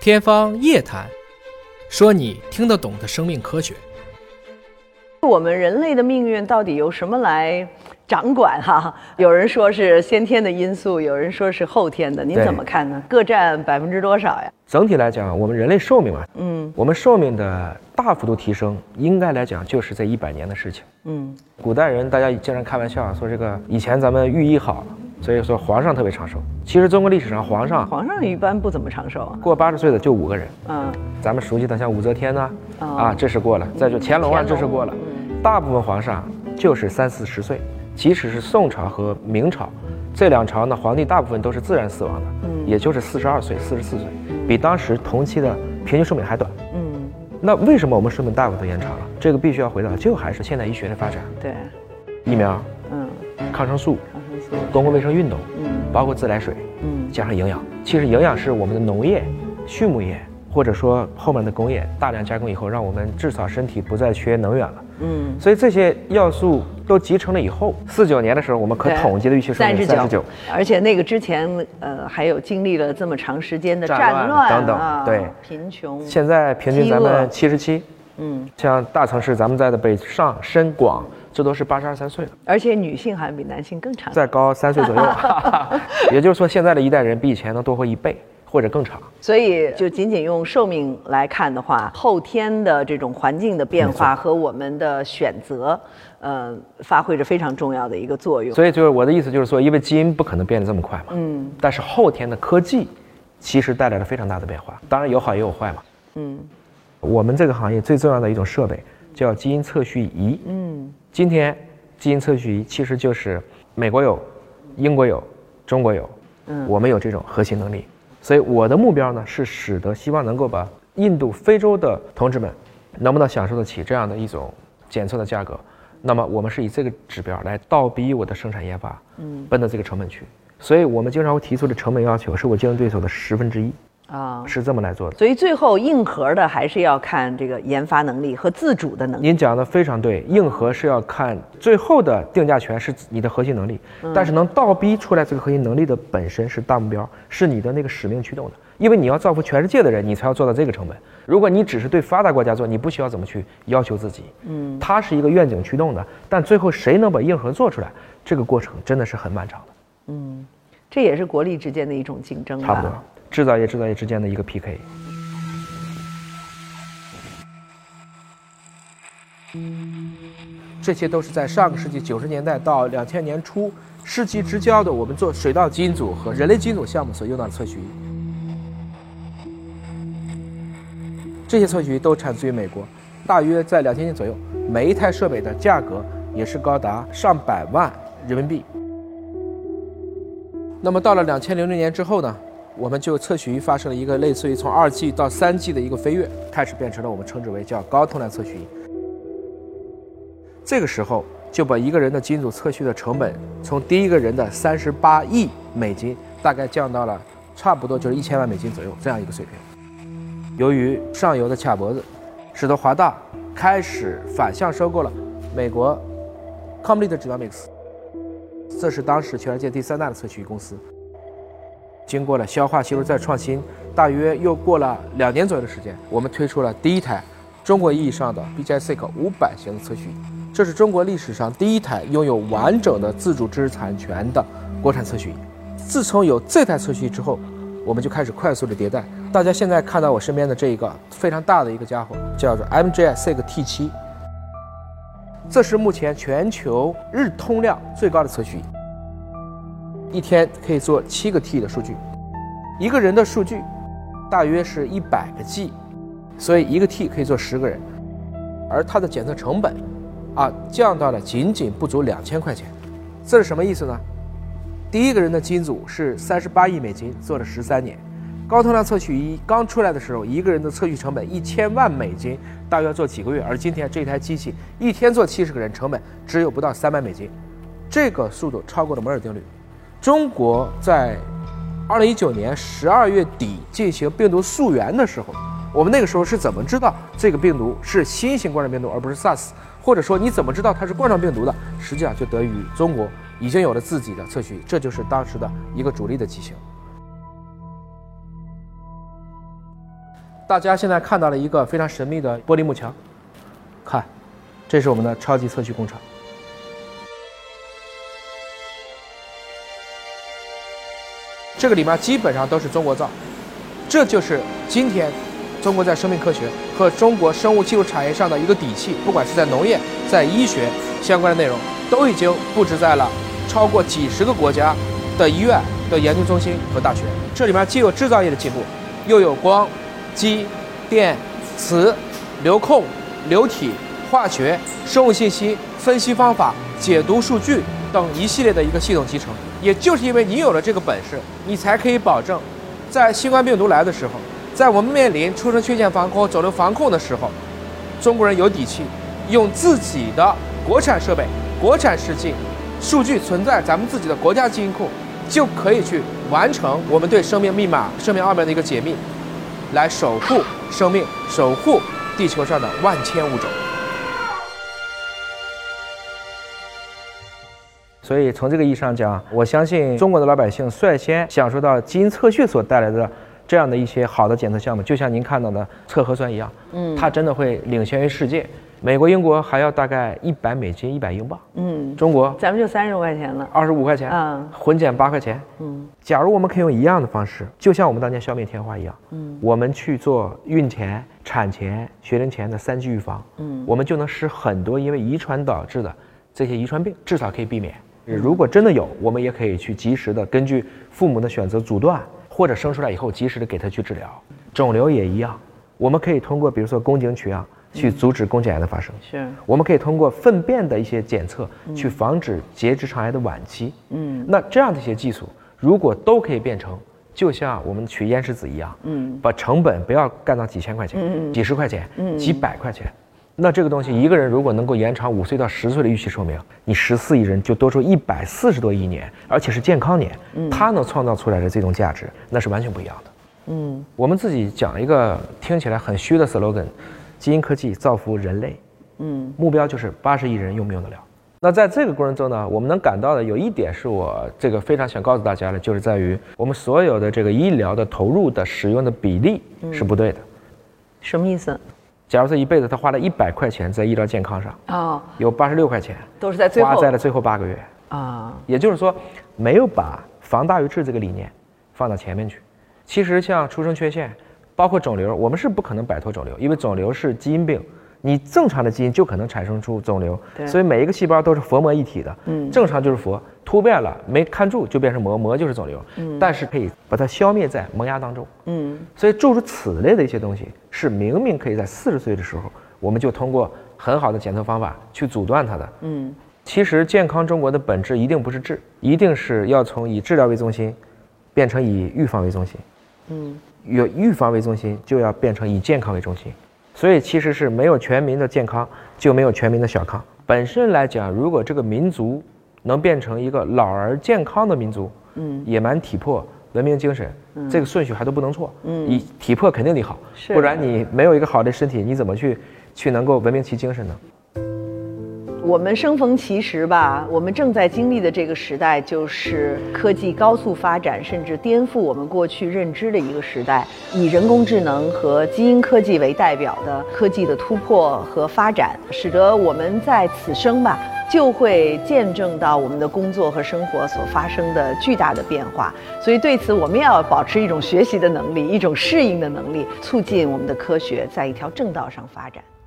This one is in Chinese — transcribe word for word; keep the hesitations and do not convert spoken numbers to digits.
天方夜谭，说你听得懂的生命科学。 我们人类的命运到底由什么来掌管哈？有人说是先天的因素，有人说是后天的，您怎么看呢？各占百分之多少呀？ 整体来讲，我们人类寿命啊， 嗯， 我们寿命的大幅度提升，应该来讲就是这一百年的事情。 嗯， 古代人大家经常开玩笑说，这个以前咱们寓意好，所以说皇上特别长寿。其实中国历史上皇上皇上一般不怎么长寿啊， 过八十岁的就五个人。 嗯， 咱们熟悉的像武则天呐、啊， 哦啊，这是过了；再就乾隆啊， 乾隆这是过了。大部分皇上就是三四十岁，即使是宋朝和明朝这两朝呢，皇帝大部分都是自然死亡的，嗯，也就是四十二岁、四十四岁，比当时同期的平均寿命还短。 嗯， 那为什么我们寿命大幅度延长了？这个必须要回到，就还是现代医学的发展。 对， 疫苗， 嗯， 抗生素， 抗生素， 公共卫生运动， 嗯， 包括自来水， 嗯， 加上营养。其实营养是我们的农业、畜牧业，或者说后面的工业大量加工以后，让我们至少身体不再缺能源了。嗯，所以这些要素都集成了以后，四九年的时候，我们可统计的预期寿命三十九， 而且那个之前呃还有经历了这么长时间的战乱, 乱等等， 啊、 对， 贫穷。 现在平均咱们七十七，嗯，像大城市咱们在的北上深广，这都是八十二三岁了， 而且女性还比男性更长， 再高三岁左右。也就是说，现在的一代人比以前能多活一倍。或者更长， 所以就仅仅用寿命来看的话，后天的这种环境的变化和我们的选择，呃，发挥着非常重要的一个作用。 所以就是我的意思就是说，因为基因不可能变得这么快嘛，嗯，但是后天的科技其实带来了非常大的变化，当然有好也有坏嘛，嗯，我们这个行业最重要的一种设备叫基因测序仪，嗯，今天基因测序仪其实就是美国有、英国有、中国有，嗯，我们有这种核心能力。所以我的目标呢，是使得希望能够把印度、非洲的同志们能不能享受得起这样的一种检测的价格。那么我们是以这个指标来倒逼我的生产研发，嗯，奔到这个成本去。所以我们经常会提出的成本要求是我竞争对手的十分之一啊，是这么来做的。 所以最后硬核的还是要看这个研发能力和自主的能力。 您讲的非常对，硬核是要看最后的定价权是你的核心能力，嗯，但是能倒逼出来这个核心能力的本身是大目标，是你的那个使命驱动的。因为你要造福全世界的人，你才要做到这个成本。如果你只是对发达国家做，你不需要怎么去要求自己。嗯，它是一个愿景驱动的，但最后谁能把硬核做出来，这个过程真的是很漫长的。 嗯，这也是国力之间的一种竞争吧。 差不多，制造业制造业之间的一个 P K。这些都是在上个世纪九十年代到两千年初世纪之交的我们做水稻基因组和人类基因组项目所用到的测序仪。这些测序仪都产自于美国，大约在两千年左右，每一台设备的价格也是高达上百万人民币。那么到了两千零六年之后呢，我们就测序仪发生了一个类似于从二 G 到三 G 的一个飞跃，开始变成了我们称之为叫高通量测序仪。这个时候就把一个人的基因组测序的成本从第一个人的三十八亿美金大概降到了差不多就是一千万美金左右这样一个水平。由于上游的卡脖子，使得华大开始反向收购了美国 Complete Genomics， 这是当时全世界第三大的测序仪公司。经过了消化吸收再创新，大约又过了两年左右的时间，我们推出了第一台中国意义上的 B G I-S E Q 五百型的测序仪，这是中国历史上第一台拥有完整的自主知识产权的国产测序仪。自从有这台测序仪之后，我们就开始快速的迭代。大家现在看到我身边的这一个非常大的一个家伙，叫做 M G I-S E Q T 七，这是目前全球日通量最高的测序仪，一天可以做七个 T 的数据，一个人的数据大约是一百个 G， 所以一个 T 可以做十个人，而它的检测成本啊降到了仅仅不足两千块钱。这是什么意思呢？第一个人的基因组是三十八亿美金，做了十三年。高通量测序仪刚出来的时候，一个人的测序成本一千万美金，大约要做几个月，而今天这台机器一天做七十个人，成本只有不到三百美金，这个速度超过了摩尔定律。中国在二零一九年十二月底进行病毒溯源的时候，我们那个时候是怎么知道这个病毒是新型冠状病毒而不是 SARS， 或者说你怎么知道它是冠状病毒的？实际上就得益于中国已经有了自己的测序仪，这就是当时的一个主力的机型。 大家现在看到了一个非常神秘的玻璃幕墙，看，这是我们的超级测序工厂。这个里面基本上都是中国造，这就是今天中国在生命科学和中国生物技术产业上的一个底气。不管是在农业、在医学相关的内容，都已经布置在了超过几十个国家的医院的研究中心和大学。这里面既有制造业的进步，又有光、机、电、磁、流控、流体、化学、生物信息分析方法、解读数据等一系列的一个系统集成。也就是因为你有了这个本事，你才可以保证在新冠病毒来的时候，在我们面临出生缺陷防控、肿瘤防控的时候，中国人有底气用自己的国产设备、国产试剂、数据存在咱们自己的国家基因库，就可以去完成我们对生命密码、生命奥妙的一个解密，来守护生命，守护地球上的万千物种。所以从这个意义上讲，我相信中国的老百姓率先享受到基因测序所带来的这样的一些好的检测项目，就像您看到的测核酸一样，嗯，它真的会领先于世界。美国、英国还要大概一百美金、一百英镑，嗯，中国咱们就三十多块钱了， 二十五块钱，嗯，混检八块钱，嗯。假如我们可以用一样的方式，就像我们当年消灭天花一样，嗯，我们去做孕前、产前、学龄前的三级预防，嗯，我们就能使很多因为遗传导致的这些遗传病至少可以避免。如果真的有，我们也可以去及时的根据父母的选择阻断，或者生出来以后及时的给他去治疗。肿瘤也一样，我们可以通过比如说宫颈取样去阻止宫颈癌的发生，是我们可以通过粪便的一些检测去防止结直肠癌的晚期。嗯，那这样的一些技术如果都可以变成就像我们取咽拭子一样，嗯，把成本不要干到几千块钱、嗯、几十块钱、嗯、几百块钱，那这个东西一个人如果能够延长五岁到十岁的预期寿命，你十四亿人就多出一百四十多亿年，而且是健康年，嗯，它能创造出来的这种价值，那是完全不一样的。嗯，我们自己讲一个听起来很虚的 slogan， 基因科技造福人类，嗯，目标就是八十亿人用不用得了。那在这个过程中呢，我们能感到的有一点是我这个非常想告诉大家的，就是在于我们所有的这个医疗的投入的使用的比例是不对的。嗯， 什么意思？ 假如说一辈子他花了一百块钱在医疗健康上，哦，有八十六块钱都是在最后花在了最后八个月啊，也就是说没有把防大于治这个理念放到前面去。其实像出生缺陷，包括肿瘤，我们是不可能摆脱肿瘤，因为肿瘤是基因病，你正常的基因就可能产生出肿瘤，所以每一个细胞都是佛魔一体的，嗯，正常就是佛，突变了没看住就变成魔，魔就是肿瘤，嗯，但是可以把它消灭在萌芽当中，嗯，所以诸如此类的一些东西是明明可以在四十岁的时候，我们就通过很好的检测方法去阻断它的，嗯，其实健康中国的本质一定不是治，一定是要从以治疗为中心变成以预防为中心，嗯，有预防为中心就要变成以健康为中心。所以其实是没有全民的健康，就没有全民的小康。本身来讲，如果这个民族能变成一个老而健康的民族，嗯，野蛮体魄、文明精神，嗯，这个顺序还都不能错。嗯，你体魄肯定得好，不然你没有一个好的身体，你怎么去去能够文明其精神呢？ 我们生逢其时吧，我们正在经历的这个时代，就是科技高速发展，甚至颠覆我们过去认知的一个时代。以人工智能和基因科技为代表的科技的突破和发展，使得我们在此生吧，就会见证到我们的工作和生活所发生的巨大的变化。所以对此，我们要保持一种学习的能力，一种适应的能力，促进我们的科学在一条正道上发展。